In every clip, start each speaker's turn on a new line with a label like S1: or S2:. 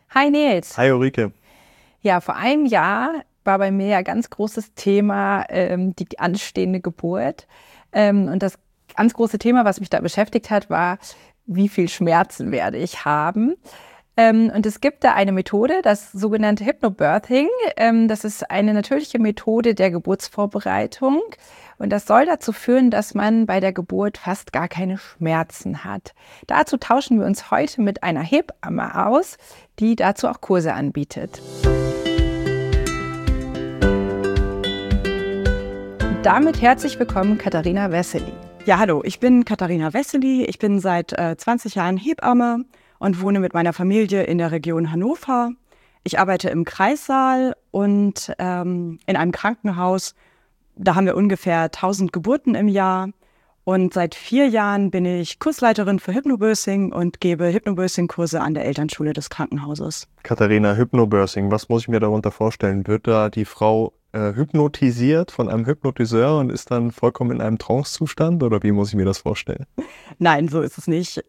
S1: Hi Nils.
S2: Hi Ulrike.
S1: Ja, vor einem Jahr war bei mir ja ganz großes Thema die anstehende Geburt. Und das ganz große Thema, was mich da beschäftigt hat, war, wie viel Schmerzen werde ich haben? Und es gibt da eine Methode, das sogenannte Hypnobirthing. Das ist eine natürliche Methode der Geburtsvorbereitung. Und das soll dazu führen, dass man bei der Geburt fast gar keine Schmerzen hat. Dazu tauschen wir uns heute mit einer Hebamme aus, die dazu auch Kurse anbietet. Und damit herzlich willkommen, Katharina Wessely.
S3: Ja, hallo, ich bin Katharina Wessely. Ich bin seit 20 Jahren Hebamme und wohne mit meiner Familie in der Region Hannover. Ich arbeite im Kreissaal und in einem Krankenhaus. Da haben wir ungefähr 1000 Geburten im Jahr. Und seit 4 Jahren bin ich Kursleiterin für Hypnobirthing und gebe Hypnobirthing-Kurse an der Elternschule des Krankenhauses.
S2: Katharina, Hypnobirthing, was muss ich mir darunter vorstellen? Wird da die Frau hypnotisiert von einem Hypnotiseur und ist dann vollkommen in einem Trancezustand oder wie muss ich mir das vorstellen?
S3: Nein, so ist es nicht.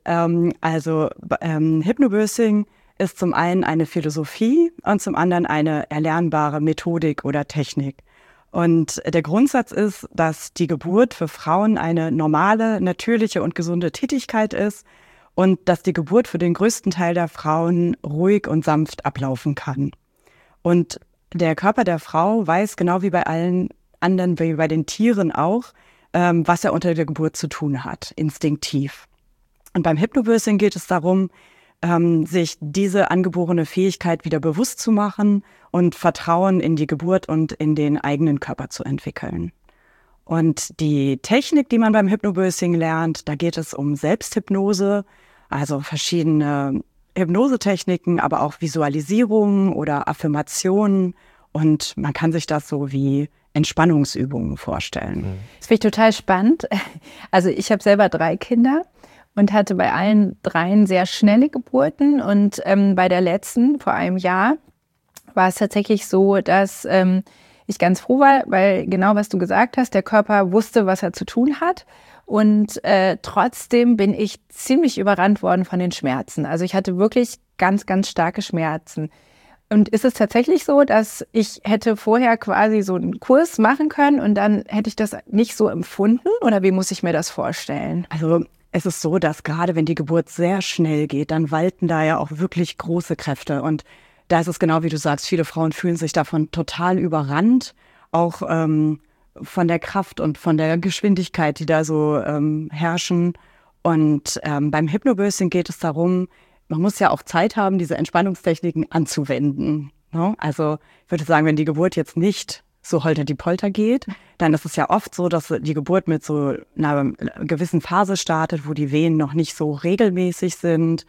S3: Hypnobirthing ist zum einen eine Philosophie und zum anderen eine erlernbare Methodik oder Technik. Und der Grundsatz ist, dass die Geburt für Frauen eine normale, natürliche und gesunde Tätigkeit ist und dass die Geburt für den größten Teil der Frauen ruhig und sanft ablaufen kann. Und der Körper der Frau weiß genau wie bei allen anderen, wie bei den Tieren auch, was er unter der Geburt zu tun hat, instinktiv. Und beim Hypnobirthing geht es darum, sich diese angeborene Fähigkeit wieder bewusst zu machen und Vertrauen in die Geburt und in den eigenen Körper zu entwickeln. Und die Technik, die man beim Hypnobirthing lernt, da geht es um Selbsthypnose, also verschiedene Hypnosetechniken, aber auch Visualisierungen oder Affirmationen. Und man kann sich das so wie Entspannungsübungen vorstellen.
S1: Das finde ich total spannend. Also ich habe selber 3 Kinder. Und hatte bei allen 3 sehr schnelle Geburten. Und bei der letzten, vor einem Jahr, war es tatsächlich so, dass ich ganz froh war, weil genau was du gesagt hast, der Körper wusste, was er zu tun hat. Und trotzdem bin ich ziemlich überrannt worden von den Schmerzen. Also ich hatte wirklich ganz, ganz starke Schmerzen. Und ist es tatsächlich so, dass ich hätte vorher quasi so einen Kurs machen können und dann hätte ich das nicht so empfunden? Oder wie muss ich mir das vorstellen?
S3: Also es ist so, dass gerade wenn die Geburt sehr schnell geht, dann walten da ja auch wirklich große Kräfte. Und da ist es genau wie du sagst, viele Frauen fühlen sich davon total überrannt, auch von der Kraft und von der Geschwindigkeit, die da so herrschen. Und beim Hypnobirthing geht es darum, man muss ja auch Zeit haben, diese Entspannungstechniken anzuwenden. Ne? Also ich würde sagen, wenn die Geburt jetzt nicht so holter-die-Polter geht, dann ist es ja oft so, dass die Geburt mit so einer gewissen Phase startet, wo die Wehen noch nicht so regelmäßig sind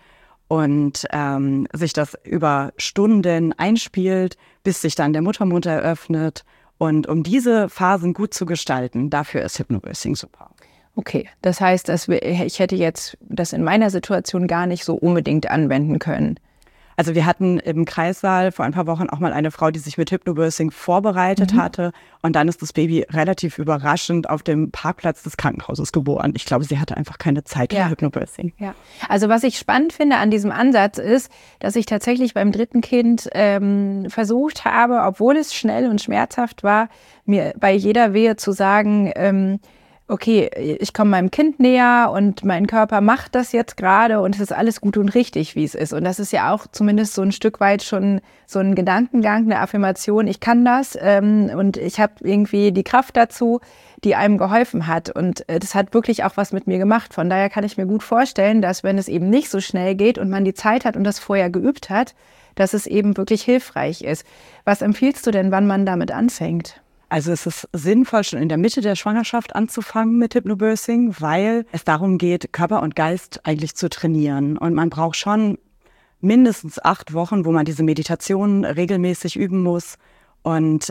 S3: und sich das über Stunden einspielt, bis sich dann der Muttermund eröffnet. Und um diese Phasen gut zu gestalten, dafür ist Hypnobirthing super.
S1: Okay, das heißt, ich hätte jetzt das in meiner Situation gar nicht so unbedingt anwenden können.
S3: Also wir hatten im Kreissaal vor ein paar Wochen auch mal eine Frau, die sich mit Hypnobirthing vorbereitet hatte. Und dann ist das Baby relativ überraschend auf dem Parkplatz des Krankenhauses geboren. Ich glaube, sie hatte einfach keine Zeit für Hypnobirthing.
S1: Ja. Also was ich spannend finde an diesem Ansatz ist, dass ich tatsächlich beim 3. Kind versucht habe, obwohl es schnell und schmerzhaft war, mir bei jeder Wehe zu sagen, okay, ich komme meinem Kind näher und mein Körper macht das jetzt gerade und es ist alles gut und richtig, wie es ist. Und das ist ja auch zumindest so ein Stück weit schon so ein Gedankengang, eine Affirmation, ich kann das und ich habe irgendwie die Kraft dazu, die einem geholfen hat. Und das hat wirklich auch was mit mir gemacht. Von daher kann ich mir gut vorstellen, dass wenn es eben nicht so schnell geht und man die Zeit hat und das vorher geübt hat, dass es eben wirklich hilfreich ist. Was empfiehlst du denn, wann man damit anfängt?
S3: Also es ist sinnvoll, schon in der Mitte der Schwangerschaft anzufangen mit Hypnobirthing, weil es darum geht, Körper und Geist eigentlich zu trainieren. Und man braucht schon mindestens 8 Wochen, wo man diese Meditation regelmäßig üben muss und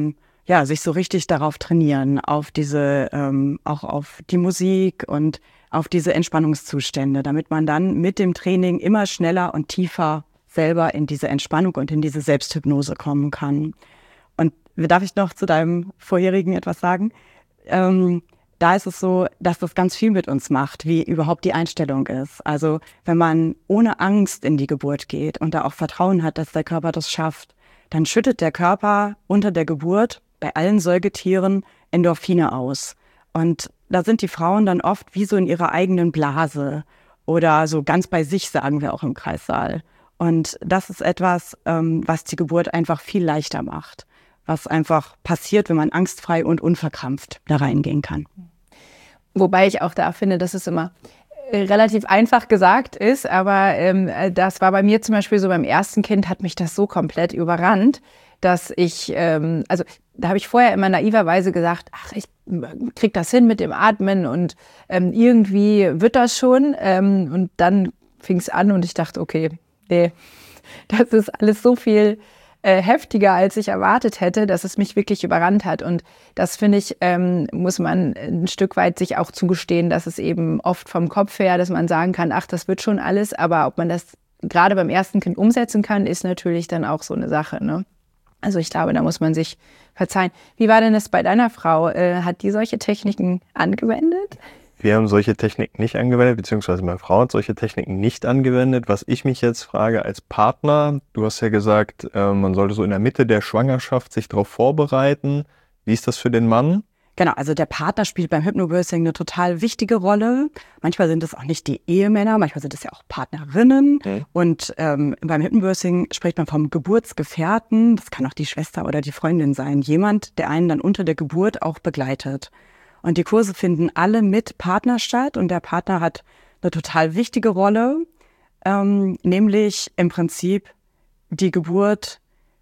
S3: sich so richtig darauf trainieren, auf diese, auch auf die Musik und auf diese Entspannungszustände, damit man dann mit dem Training immer schneller und tiefer selber in diese Entspannung und in diese Selbsthypnose kommen kann. Und darf ich noch zu deinem vorherigen etwas sagen? da ist es so, dass das ganz viel mit uns macht, wie überhaupt die Einstellung ist. Also wenn man ohne Angst in die Geburt geht und da auch Vertrauen hat, dass der Körper das schafft, dann schüttet der Körper unter der Geburt bei allen Säugetieren Endorphine aus. Und da sind die Frauen dann oft wie so in ihrer eigenen Blase oder so ganz bei sich, sagen wir auch im Kreissaal. Und das ist etwas, was die Geburt einfach viel leichter macht, was einfach passiert, wenn man angstfrei und unverkrampft da reingehen kann.
S1: Wobei ich auch da finde, dass es immer relativ einfach gesagt ist, aber das war bei mir zum Beispiel so, beim ersten Kind hat mich das so komplett überrannt, dass ich, also da habe ich vorher immer naiverweise gesagt, ach, ich krieg das hin mit dem Atmen und irgendwie wird das schon. Und dann fing es an und ich dachte, okay, nee, das ist alles so viel heftiger, als ich erwartet hätte, dass es mich wirklich überrannt hat. Und das, finde ich, muss man ein Stück weit sich auch zugestehen, dass es eben oft vom Kopf her, dass man sagen kann, ach, das wird schon alles. Aber ob man das gerade beim ersten Kind umsetzen kann, ist natürlich dann auch so eine Sache, ne? Also ich glaube, da muss man sich verzeihen. Wie war denn das bei deiner Frau? Hat die solche Techniken angewendet?
S2: Wir haben solche Techniken nicht angewendet, beziehungsweise meine Frau hat solche Techniken nicht angewendet. Was ich mich jetzt frage als Partner, du hast ja gesagt, man sollte so in der Mitte der Schwangerschaft sich darauf vorbereiten. Wie ist das für den Mann?
S3: Genau, also der Partner spielt beim Hypnobirthing eine total wichtige Rolle. Manchmal sind es auch nicht die Ehemänner, manchmal sind es ja auch Partnerinnen. Mhm. Und beim Hypnobirthing spricht man vom Geburtsgefährten. Das kann auch die Schwester oder die Freundin sein. Jemand, der einen dann unter der Geburt auch begleitet. Und die Kurse finden alle mit Partner statt. Und der Partner hat eine total wichtige Rolle, nämlich im Prinzip die Geburt,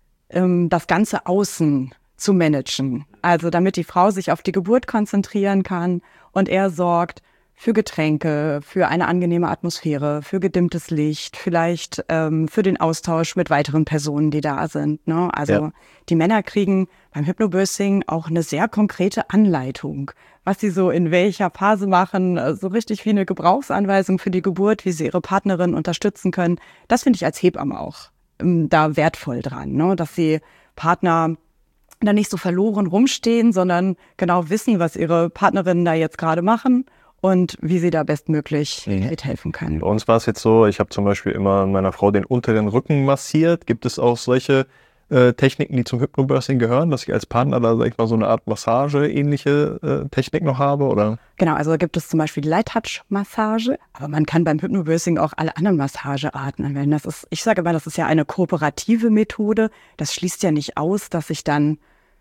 S3: das ganze Außen zu managen. Also damit die Frau sich auf die Geburt konzentrieren kann und er sorgt für Getränke, für eine angenehme Atmosphäre, für gedimmtes Licht, vielleicht für den Austausch mit weiteren Personen, die da sind. Ne? Also Die Männer kriegen beim Hypnobirthing auch eine sehr konkrete Anleitung, was sie so in welcher Phase machen, so richtig wie eine Gebrauchsanweisung für die Geburt, wie sie ihre Partnerin unterstützen können. Das finde ich als Hebamme auch da wertvoll dran, ne? Dass sie Partner da nicht so verloren rumstehen, sondern genau wissen, was ihre Partnerinnen da jetzt gerade machen und wie sie da bestmöglich mithelfen können.
S2: Bei uns war es jetzt so, ich habe zum Beispiel immer meiner Frau den unteren Rücken massiert. Gibt es auch solche Techniken, die zum Hypnobirthing gehören, dass ich als Partner da, sag ich mal, so eine Art Massage-ähnliche Technik noch habe, oder?
S3: Genau, also gibt es zum Beispiel die Light-Touch-Massage, aber man kann beim Hypnobirthing auch alle anderen Massagearten anwenden. Ich sage immer, das ist ja eine kooperative Methode. Das schließt ja nicht aus, dass ich dann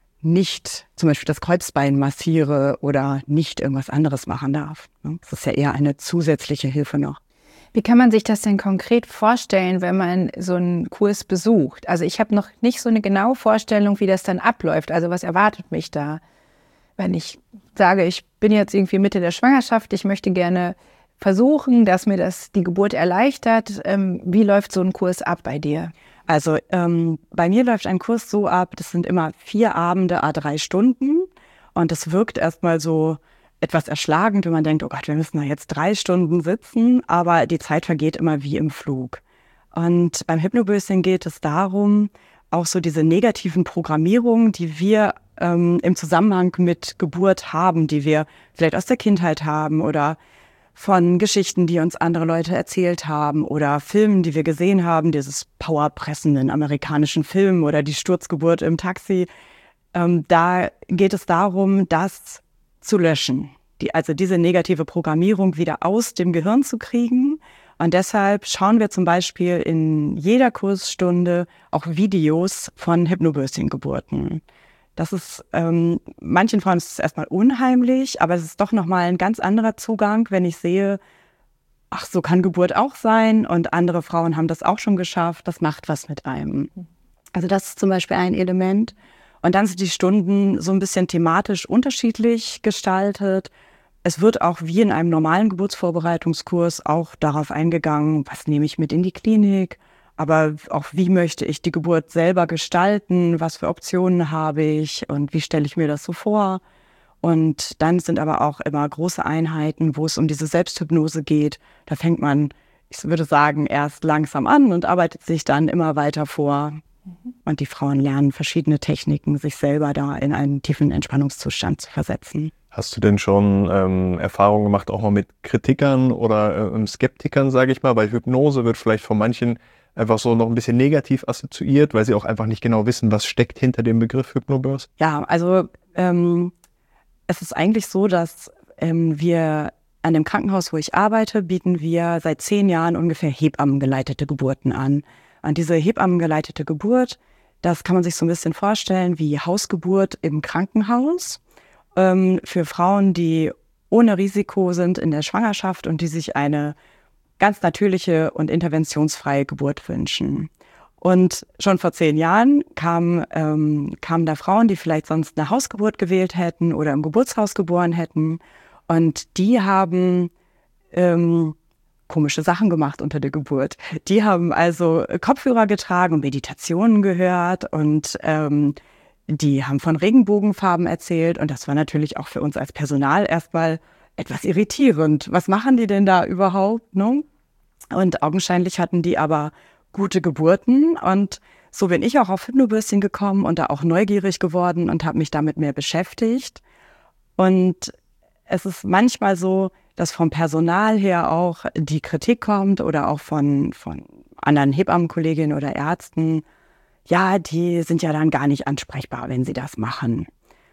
S3: nicht zum Beispiel das Kreuzbein massiere oder nicht irgendwas anderes machen darf. Das ist ja eher eine zusätzliche Hilfe noch.
S1: Wie kann man sich das denn konkret vorstellen, wenn man so einen Kurs besucht? Also ich habe noch nicht so eine genaue Vorstellung, wie das dann abläuft. Also was erwartet mich da, wenn ich sage, ich bin jetzt irgendwie Mitte der Schwangerschaft, ich möchte gerne versuchen, dass mir das die Geburt erleichtert. Wie läuft so ein Kurs ab bei dir?
S3: Also bei mir läuft ein Kurs so ab, das sind immer 4 Abende, 3 Stunden. Und das wirkt erstmal so etwas erschlagend, wenn man denkt, oh Gott, wir müssen da jetzt 3 Stunden sitzen, aber die Zeit vergeht immer wie im Flug. Und beim Hypnobirthing geht es darum, auch so diese negativen Programmierungen, die wir im Zusammenhang mit Geburt haben, die wir vielleicht aus der Kindheit haben oder von Geschichten, die uns andere Leute erzählt haben oder Filmen, die wir gesehen haben, dieses Powerpressen in amerikanischen Filmen oder die Sturzgeburt im Taxi. Da geht es darum, das zu löschen, also diese negative Programmierung wieder aus dem Gehirn zu kriegen. Und deshalb schauen wir zum Beispiel in jeder Kursstunde auch Videos von Hypnobirthing-Geburten. Das ist, manchen Frauen ist es erstmal unheimlich, aber es ist doch nochmal ein ganz anderer Zugang, wenn ich sehe, ach, so kann Geburt auch sein und andere Frauen haben das auch schon geschafft, das macht was mit einem. Also das ist zum Beispiel ein Element. Und dann sind die Stunden so ein bisschen thematisch unterschiedlich gestaltet. Es wird auch wie in einem normalen Geburtsvorbereitungskurs auch darauf eingegangen, was nehme ich mit in die Klinik, aber auch wie möchte ich die Geburt selber gestalten, was für Optionen habe ich und wie stelle ich mir das so vor. Und dann sind aber auch immer große Einheiten, wo es um diese Selbsthypnose geht. Da fängt man, ich würde sagen, erst langsam an und arbeitet sich dann immer weiter vor. und die Frauen lernen verschiedene Techniken, sich selber da in einen tiefen Entspannungszustand zu versetzen.
S2: Hast du denn schon Erfahrungen gemacht, auch mal mit Kritikern oder Skeptikern, sage ich mal? Weil Hypnose wird vielleicht von manchen einfach so noch ein bisschen negativ assoziiert, weil sie auch einfach nicht genau wissen, was steckt hinter dem Begriff Hypnobirth.
S3: Ja, also es ist eigentlich so, dass wir an dem Krankenhaus, wo ich arbeite, bieten wir seit 10 Jahren ungefähr hebammengeleitete Geburten an. Und diese hebammengeleitete Geburt, das kann man sich so ein bisschen vorstellen wie Hausgeburt im Krankenhaus. Für Frauen, die ohne Risiko sind in der Schwangerschaft und die sich eine ganz natürliche und interventionsfreie Geburt wünschen. Und schon vor 10 Jahren kamen da Frauen, die vielleicht sonst eine Hausgeburt gewählt hätten oder im Geburtshaus geboren hätten. Und die haben komische Sachen gemacht unter der Geburt. Die haben also Kopfhörer getragen und Meditationen gehört und die haben von Regenbogenfarben erzählt und das war natürlich auch für uns als Personal erstmal etwas irritierend. Was machen die denn da überhaupt? Ne? Und augenscheinlich hatten die aber gute Geburten und so bin ich auch auf Hypnobirthing gekommen und da auch neugierig geworden und habe mich damit mehr beschäftigt. Und es ist manchmal so, dass vom Personal her auch die Kritik kommt oder auch von anderen Hebammenkolleginnen oder Ärzten, ja, die sind ja dann gar nicht ansprechbar, wenn sie das machen.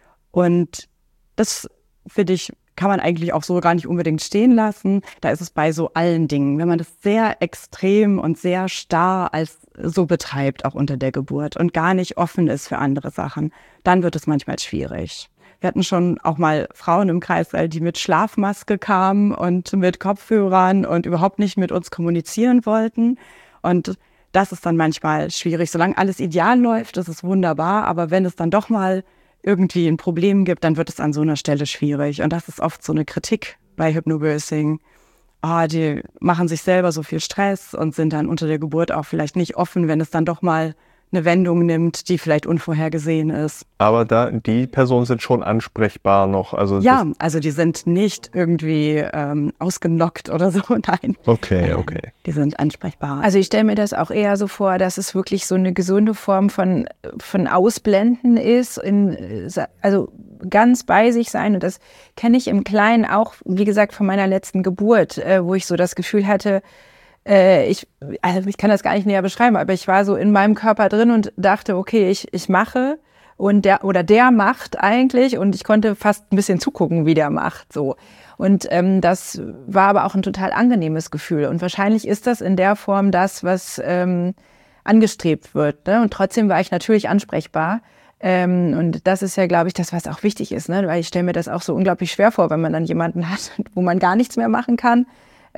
S3: Und das, finde ich, kann man eigentlich auch so gar nicht unbedingt stehen lassen. Da ist es bei so allen Dingen, wenn man das sehr extrem und sehr starr als so betreibt, auch unter der Geburt und gar nicht offen ist für andere Sachen, dann wird es manchmal schwierig. Wir hatten schon auch mal Frauen im Kreißsaal, die mit Schlafmaske kamen und mit Kopfhörern und überhaupt nicht mit uns kommunizieren wollten. Und das ist dann manchmal schwierig. Solange alles ideal läuft, ist es wunderbar. Aber wenn es dann doch mal irgendwie ein Problem gibt, dann wird es an so einer Stelle schwierig. Und das ist oft so eine Kritik bei Hypnobirthing. Die machen sich selber so viel Stress und sind dann unter der Geburt auch vielleicht nicht offen, wenn es dann doch mal eine Wendung nimmt, die vielleicht unvorhergesehen ist.
S2: Aber die Personen sind schon ansprechbar noch. Also
S3: ja, also die sind nicht irgendwie ausgenockt oder so, nein.
S2: Okay.
S3: Die sind ansprechbar.
S1: Also ich stelle mir das auch eher so vor, dass es wirklich so eine gesunde Form von Ausblenden ist, also ganz bei sich sein. Und das kenne ich im Kleinen auch, wie gesagt, von meiner letzten Geburt, wo ich so das Gefühl hatte, ich kann das gar nicht näher beschreiben, aber ich war so in meinem Körper drin und dachte, okay, ich mache und der macht eigentlich und ich konnte fast ein bisschen zugucken, wie der macht, so. Und das war aber auch ein total angenehmes Gefühl und wahrscheinlich ist das in der Form das, was angestrebt wird, ne? Und trotzdem war ich natürlich ansprechbar. Und das ist ja, glaube ich, das, was auch wichtig ist, ne? Weil ich stelle mir das auch so unglaublich schwer vor, wenn man dann jemanden hat, wo man gar nichts mehr machen kann.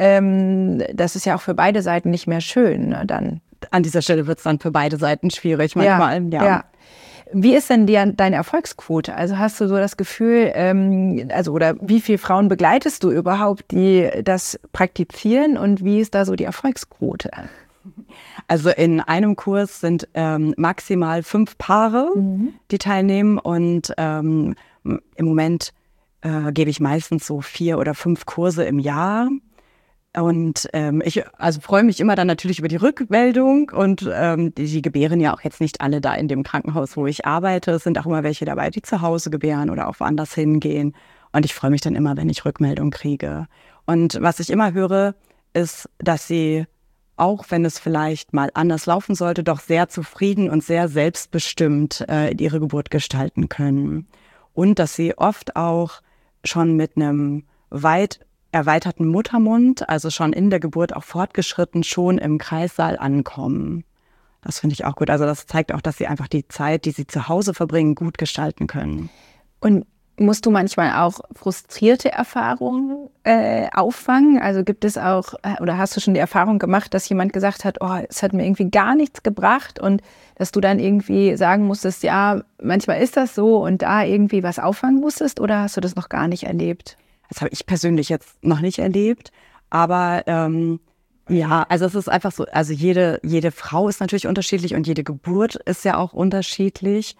S1: Das ist ja auch für beide Seiten nicht mehr schön, ne, dann.
S3: An dieser Stelle wird es dann für beide Seiten schwierig manchmal. Ja.
S1: Wie ist denn deine Erfolgsquote? Also hast du so das Gefühl, oder wie viele Frauen begleitest du überhaupt, die das praktizieren und wie ist da so die Erfolgsquote?
S3: Also in einem Kurs sind maximal 5 Paare, die teilnehmen und im Moment gebe ich meistens so 4 oder 5 Kurse im Jahr. Und ich freue mich immer dann natürlich über die Rückmeldung und die gebären ja auch jetzt nicht alle da in dem Krankenhaus, wo ich arbeite. Es sind auch immer welche dabei, die zu Hause gebären oder auch woanders hingehen. Und ich freue mich dann immer, wenn ich Rückmeldung kriege. Und was ich immer höre, ist, dass sie, auch wenn es vielleicht mal anders laufen sollte, doch sehr zufrieden und sehr selbstbestimmt ihre Geburt gestalten können. Und dass sie oft auch schon mit einem weit erweiterten Muttermund, also schon in der Geburt auch fortgeschritten, schon im Kreissaal ankommen. Das finde ich auch gut. Also das zeigt auch, dass sie einfach die Zeit, die sie zu Hause verbringen, gut gestalten können.
S1: Und musst du manchmal auch frustrierte Erfahrungen auffangen? Also gibt es auch, oder hast du schon die Erfahrung gemacht, dass jemand gesagt hat, oh, es hat mir irgendwie gar nichts gebracht und dass du dann irgendwie sagen musstest, ja, manchmal ist das so und da irgendwie was auffangen musstest oder hast du das noch gar nicht erlebt?
S3: Das habe ich persönlich jetzt noch nicht erlebt, aber also es ist einfach so, also jede Frau ist natürlich unterschiedlich und jede Geburt ist ja auch unterschiedlich.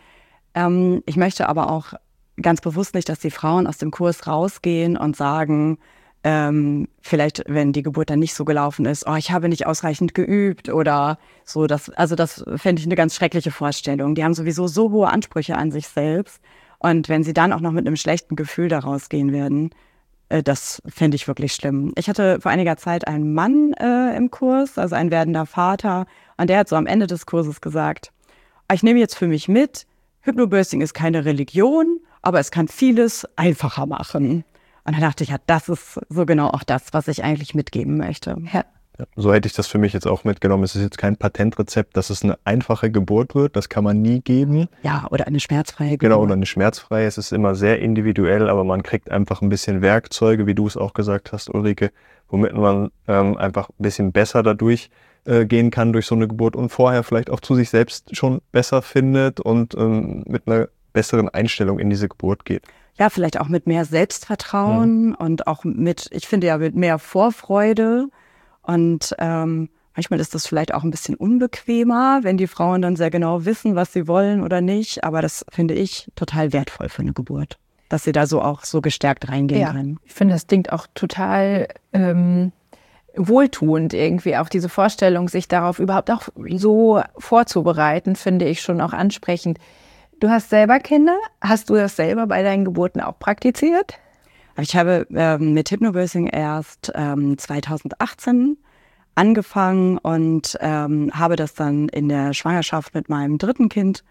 S3: Ich möchte aber auch ganz bewusst nicht, dass die Frauen aus dem Kurs rausgehen und sagen, Vielleicht, wenn die Geburt dann nicht so gelaufen ist, oh, ich habe nicht ausreichend geübt oder so. Das fände ich eine ganz schreckliche Vorstellung. Die haben sowieso so hohe Ansprüche an sich selbst. Und wenn sie dann auch noch mit einem schlechten Gefühl daraus gehen werden, das fände ich wirklich schlimm. Ich hatte vor einiger Zeit einen Mann im Kurs, also ein werdender Vater, und der hat so am Ende des Kurses gesagt, ich nehme jetzt für mich mit, Hypnobirthing ist keine Religion, aber es kann vieles einfacher machen. Und dann dachte ich, ja, das ist so genau auch das, was ich eigentlich mitgeben möchte.
S1: Ja.
S2: Ja, so hätte ich das für mich jetzt auch mitgenommen. Es ist jetzt kein Patentrezept, dass es eine einfache Geburt wird. Das kann man nie geben.
S3: Ja, oder eine schmerzfreie Geburt.
S2: Genau, oder eine schmerzfreie. Es ist immer sehr individuell, aber man kriegt einfach ein bisschen Werkzeuge, wie du es auch gesagt hast, Ulrike, womit man einfach ein bisschen besser dadurch gehen kann durch so eine Geburt und vorher vielleicht auch zu sich selbst schon besser findet und mit einer besseren Einstellung in diese Geburt geht.
S3: Ja, vielleicht auch mit mehr Selbstvertrauen und auch ich finde ja, mit mehr Vorfreude. Und manchmal ist das vielleicht auch ein bisschen unbequemer, wenn die Frauen dann sehr genau wissen, was sie wollen oder nicht. Aber das finde ich total wertvoll für eine Geburt, dass sie da so auch so gestärkt reingehen können.
S1: Ich finde, das klingt auch total wohltuend irgendwie. Auch diese Vorstellung, sich darauf überhaupt auch so vorzubereiten, finde ich schon auch ansprechend. Du hast selber Kinder. Hast du das selber bei deinen Geburten auch praktiziert?
S3: Ich habe mit Hypnobirthing erst 2018 angefangen und habe das dann in der Schwangerschaft mit meinem dritten Kind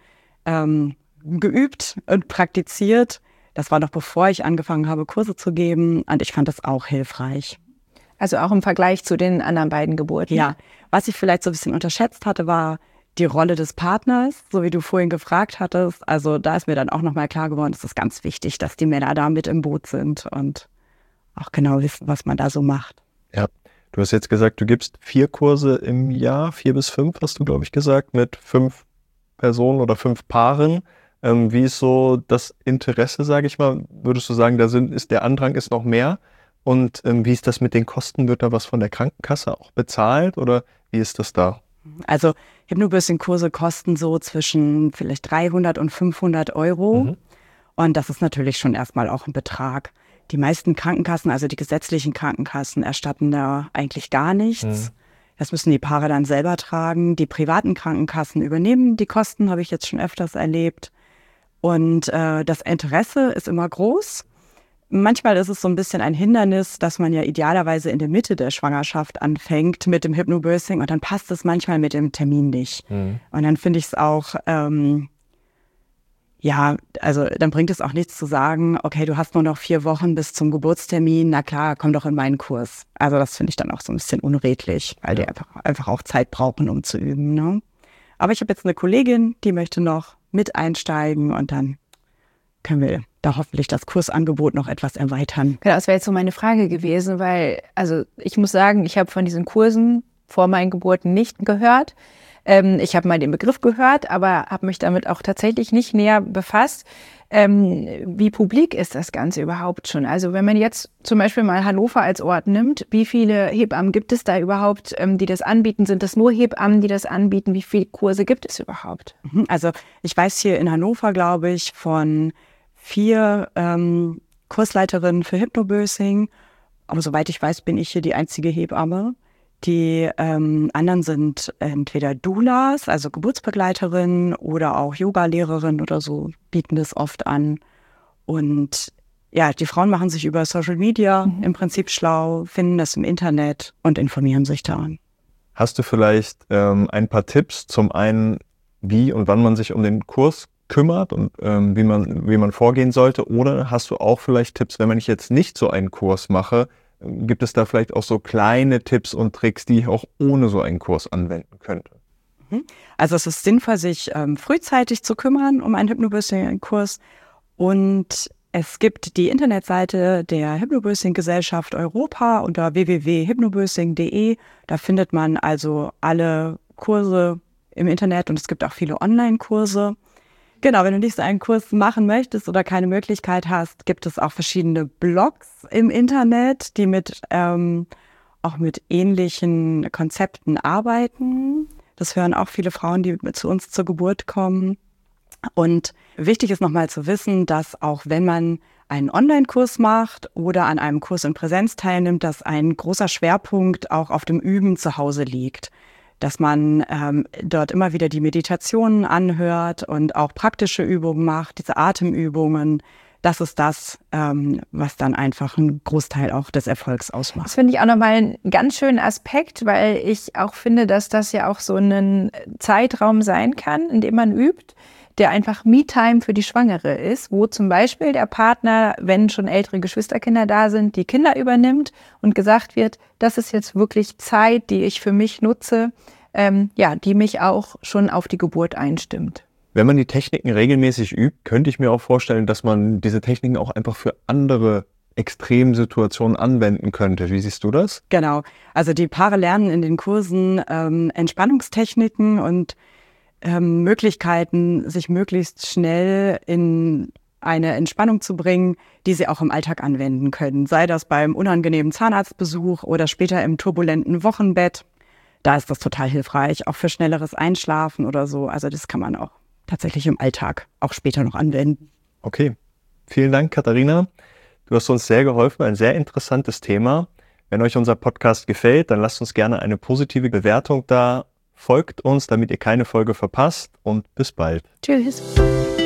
S3: geübt und praktiziert. Das war noch bevor ich angefangen habe, Kurse zu geben, und ich fand das auch hilfreich.
S1: Also auch im Vergleich zu den anderen beiden Geburten?
S3: Ja, was ich vielleicht so ein bisschen unterschätzt hatte, war die Rolle des Partners, so wie du vorhin gefragt hattest. Also da ist mir dann auch nochmal klar geworden, es ist ganz wichtig, dass die Männer da mit im Boot sind und auch genau wissen, was man da so macht.
S2: Ja, du hast jetzt gesagt, du gibst 4 Kurse im Jahr, 4 bis 5 hast du, glaube ich, gesagt, mit 5 Personen oder 5 Paaren. Wie ist so das Interesse, sage ich mal? Würdest du sagen, der Andrang ist noch mehr? Und wie ist das mit den Kosten? Wird da was von der Krankenkasse auch bezahlt oder wie ist das da?
S3: Also Hypnobirthing-Kurse kosten so zwischen vielleicht 300 und 500 Euro. Und das ist natürlich schon erstmal auch ein Betrag. Die meisten Krankenkassen, also die gesetzlichen Krankenkassen, erstatten da eigentlich gar nichts. Das müssen die Paare dann selber tragen. Die privaten Krankenkassen übernehmen die Kosten, habe ich jetzt schon öfters erlebt. Und das Interesse ist immer groß. Manchmal ist es so ein bisschen ein Hindernis, dass man ja idealerweise in der Mitte der Schwangerschaft anfängt mit dem Hypnobirthing und dann passt es manchmal mit dem Termin nicht. Und dann finde ich es auch, also dann bringt es auch nichts zu sagen, okay, du hast nur noch 4 Wochen bis zum Geburtstermin, na klar, komm doch in meinen Kurs. Also das finde ich dann auch so ein bisschen unredlich, weil die einfach auch Zeit brauchen, um zu üben. Ne? Aber ich habe jetzt eine Kollegin, die möchte noch mit einsteigen und dann können wir da hoffentlich das Kursangebot noch etwas erweitern.
S1: Genau, das wäre jetzt so meine Frage gewesen, weil, also ich muss sagen, ich habe von diesen Kursen vor meinen Geburten nicht gehört. Ich habe mal den Begriff gehört, aber habe mich damit auch tatsächlich nicht näher befasst. Wie publik ist das Ganze überhaupt schon? Also wenn man jetzt zum Beispiel mal Hannover als Ort nimmt, wie viele Hebammen gibt es da überhaupt, die das anbieten? Sind das nur Hebammen, die das anbieten? Wie viele Kurse gibt es überhaupt?
S3: Also ich weiß hier in Hannover, glaube ich, von 4 Kursleiterinnen für Hypnobirthing. Aber soweit ich weiß, bin ich hier die einzige Hebamme. Die anderen sind entweder Doulas, also Geburtsbegleiterinnen, oder auch Yoga-Lehrerinnen oder so, bieten das oft an. Und ja, die Frauen machen sich über Social Media im Prinzip schlau, finden das im Internet und informieren sich da.
S2: Hast du vielleicht ein paar Tipps, zum einen, wie und wann man sich um den Kurs kümmert und wie man vorgehen sollte? Oder hast du auch vielleicht Tipps, wenn man jetzt nicht so einen Kurs mache, gibt es da vielleicht auch so kleine Tipps und Tricks, die ich auch ohne so einen Kurs anwenden könnte?
S3: Also es ist sinnvoll, sich frühzeitig zu kümmern um einen Hypnobirthing-Kurs. Und es gibt die Internetseite der Hypnobirthing-Gesellschaft Europa unter www.hypnobirthing.de. Da findet man also alle Kurse im Internet und es gibt auch viele Online-Kurse. Genau, wenn du nicht so einen Kurs machen möchtest oder keine Möglichkeit hast, gibt es auch verschiedene Blogs im Internet, die auch mit ähnlichen Konzepten arbeiten. Das hören auch viele Frauen, die zu uns zur Geburt kommen. Und wichtig ist nochmal zu wissen, dass auch wenn man einen Online-Kurs macht oder an einem Kurs in Präsenz teilnimmt, dass ein großer Schwerpunkt auch auf dem Üben zu Hause liegt. Dass man dort immer wieder die Meditationen anhört und auch praktische Übungen macht, diese Atemübungen. Das ist das, was dann einfach einen Großteil auch des Erfolgs ausmacht.
S1: Das finde ich auch nochmal einen ganz schönen Aspekt, weil ich auch finde, dass das ja auch so ein Zeitraum sein kann, in dem man übt, der einfach Me-Time für die Schwangere ist, wo zum Beispiel der Partner, wenn schon ältere Geschwisterkinder da sind, die Kinder übernimmt und gesagt wird, das ist jetzt wirklich Zeit, die ich für mich nutze, die mich auch schon auf die Geburt einstimmt.
S2: Wenn man die Techniken regelmäßig übt, könnte ich mir auch vorstellen, dass man diese Techniken auch einfach für andere Extremsituationen anwenden könnte. Wie siehst du das?
S3: Genau. Also die Paare lernen in den Kursen Entspannungstechniken und Möglichkeiten, sich möglichst schnell in eine Entspannung zu bringen, die sie auch im Alltag anwenden können. Sei das beim unangenehmen Zahnarztbesuch oder später im turbulenten Wochenbett. Da ist das total hilfreich, auch für schnelleres Einschlafen oder so. Also das kann man auch tatsächlich im Alltag auch später noch anwenden.
S2: Okay, vielen Dank, Katharina. Du hast uns sehr geholfen, ein sehr interessantes Thema. Wenn euch unser Podcast gefällt, dann lasst uns gerne eine positive Bewertung da. Folgt uns, damit ihr keine Folge verpasst und bis bald.
S1: Tschüss.